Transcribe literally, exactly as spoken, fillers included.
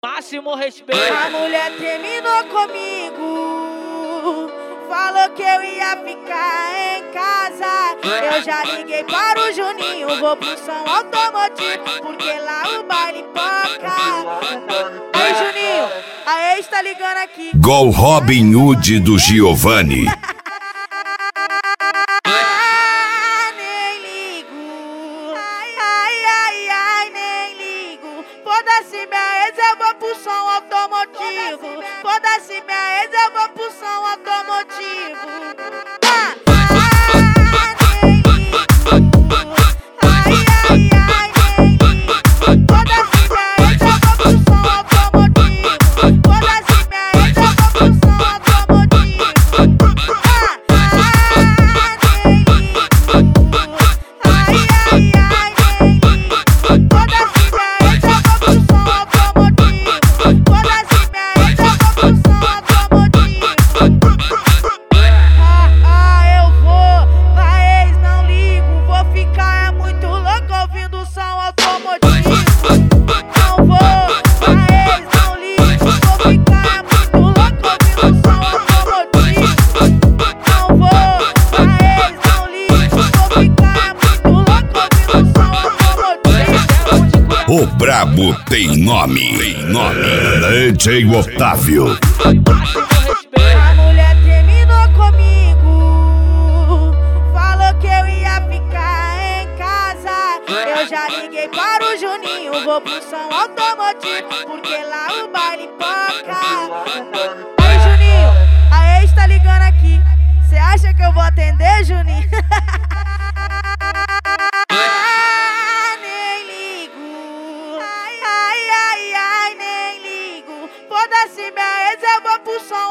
Máximo respeito. A mulher terminou comigo, falou que eu ia ficar em casa. Eu já liguei para o Juninho, vou pro som automotivo, porque lá o baile toca. Aí Juninho, a ex tá ligando aqui. Gol Robin Hood do Giovanni. Foda-se minha ex, eu vou pro som automotivo. Foda-se minha ex, eu vou pro som automotivo. Ah, ah, nem ligo. Ai, ai, ai, nem ligo. Foda-se minha ex, eu vou pro som automotivo. Foda-se minha ex, eu vou pro som automotivo. Ah, ah, nem ligo. Ai, ai, ai, nem ligo. Foda-se minha ex, eu vou pro som automotivo. Foda-se minha ex, eu vou pro som automotivo. Ah, ah, eu vou, vai ex, não ligo. Vou ficar é muito louco ouvindo o som automotivo. Não vou, vai ex, não ligo. Vou ficar é muito louco ouvindo o som automotivo. Não vou, vai ex, não ligo. Vou ficar é muito louco ouvindo o som automotivo. O brabo tem nome. Tem nome. D J Otávio. Máximo respeito. A mulher terminou comigo, falou que eu ia ficar em casa. Eu já liguei para o Juninho, vou pro som automotivo, porque lá o baile toca. Aí Juninho, a ex tá ligando aqui. Cê acha que eu vou atender, Juninho? Ah, nem ligo. Ai, ai, ai, ai, nem ligo. Foda-se minha ex, eu vou pro som